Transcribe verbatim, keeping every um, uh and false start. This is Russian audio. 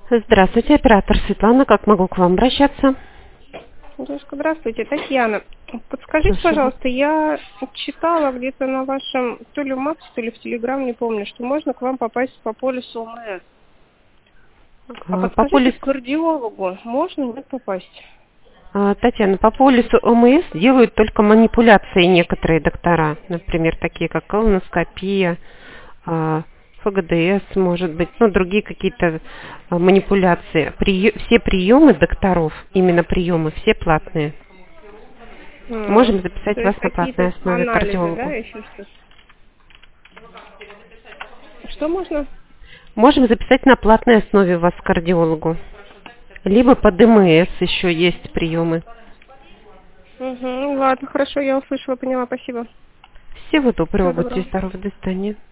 Здравствуйте, оператор Светлана. Как могу к вам обращаться? Девушка, здравствуйте, Татьяна. Подскажите, Слушаю. пожалуйста, я читала где-то на вашем, то ли в Максе, то ли в Телеграм, не помню, что можно к вам попасть по полису ОМС. А А, По подскажите, полису, к кардиологу можно нет попасть? а, Татьяна, по полису ОМС делают только манипуляции некоторые доктора, например, такие как колоноскопия, а, ФГДС, может быть, ну, другие какие-то а, манипуляции. Приё- Все приемы докторов, именно приемы, все платные. М, Можем записать То вас есть на платной какие-то основе к анализы, да, кардиологу. еще что-то? Что можно? Можем записать на платной основе вас к кардиологу. Либо по ДМС еще есть приемы. Угу, ладно, хорошо, я услышала, поняла, спасибо. Всего доброго, Всего будьте доброго. здоровы, до свидания.